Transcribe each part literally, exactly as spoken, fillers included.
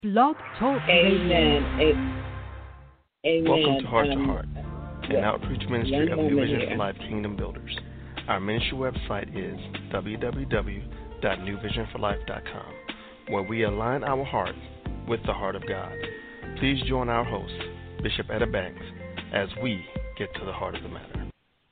Blog Talk Amen. Radio. A- Amen. Welcome to Heart to Um, Heart, an yeah. outreach ministry One of New moment Vision here. for Life Kingdom Builders. Our ministry website is w w w dot new vision for life dot com, where we align our hearts with the heart of God. Please join our host, Bishop Etta Banks, as we get to the heart of the matter.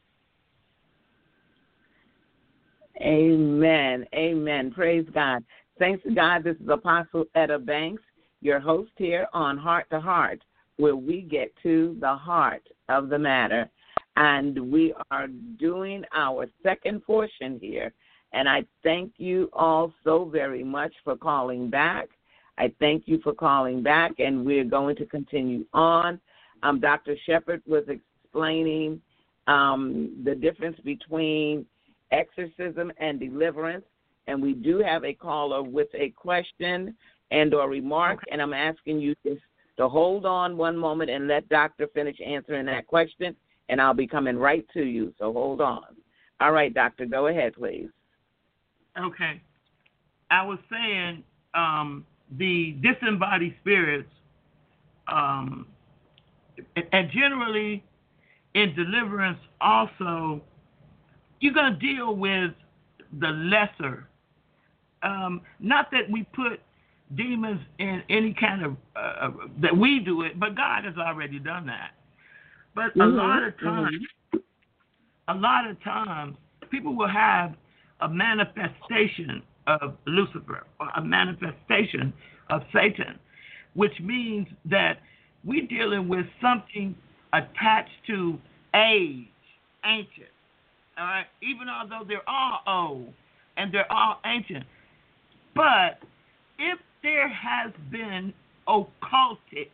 Amen. Amen. Praise God. Thanks to God, this is Apostle Etta Banks, your host here on Heart to Heart, where we get to the heart of the matter. And we are doing our second portion here. And I thank you all so very much for calling back. I thank you for calling back, and we're going to continue on. Um, Doctor Shepard was explaining um, the difference between exorcism and deliverance, and we do have a caller with a question and or remark, okay. And I'm asking you to, to hold on one moment and let Doctor finish answering that question, and I'll be coming right to you, so hold on. All right, Doctor, go ahead, please. Okay. I was saying um, the disembodied spirits, um, and generally in deliverance also, you're going to deal with the lesser. Um, not that we put demons in any kind of, uh, that we do it, but God has already done that. But mm-hmm. a lot of times, mm-hmm. a lot of times, people will have a manifestation of Lucifer, or a manifestation of Satan, which means that we're dealing with something attached to age, ancient. All right, even although they're all old and they're all ancient. But if there has been occultic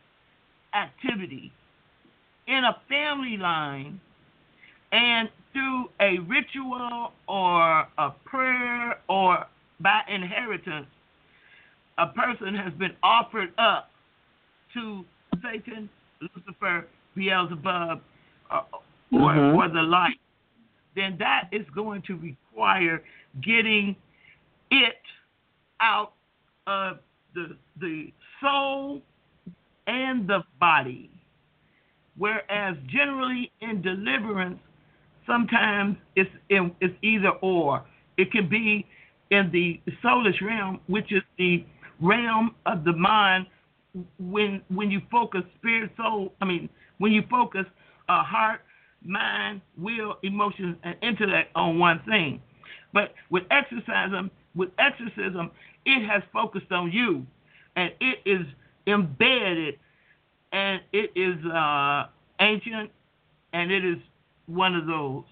activity in a family line and through a ritual or a prayer or by inheritance, a person has been offered up to Satan, Lucifer, Beelzebub, uh, or, mm-hmm. or the like, then that is going to require getting it out of the the soul and the body. Whereas generally in deliverance, sometimes it's in, it's either or. It can be in the soulish realm, which is the realm of the mind. When when you focus spirit, soul, I mean when you focus uh, heart, mind, will, emotions, and intellect on one thing. But with exorcism, with exorcism, it has focused on you, and it is embedded, and it is uh, ancient, and it is one of those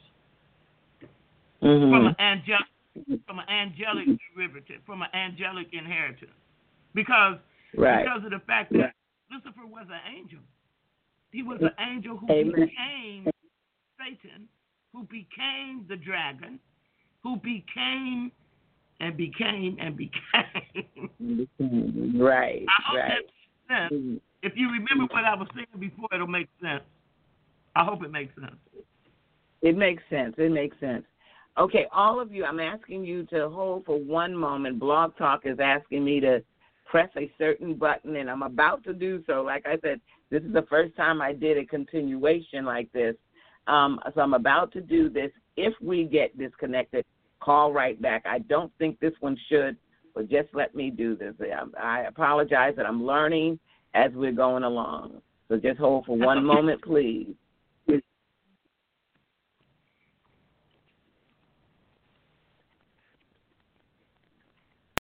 mm-hmm. from an angelic, from an angelic derivative, from an angelic inheritance, because right. because of the fact that right. Lucifer was an angel. He was an angel who Amen. became Satan, who became the dragon, who became and became and became. Right, I hope right. that makes sense. If you remember what I was saying before, it'll make sense. I hope it makes sense. It makes sense. It makes sense. Okay, all of you, I'm asking you to hold for one moment. Blog Talk is asking me to press a certain button, and I'm about to do so. Like I said, this is the first time I did a continuation like this. Um, so I'm about to do this. If we get disconnected, call right back. I don't think this one should, but just let me do this. I apologize that I'm learning as we're going along. So just hold for one moment, please.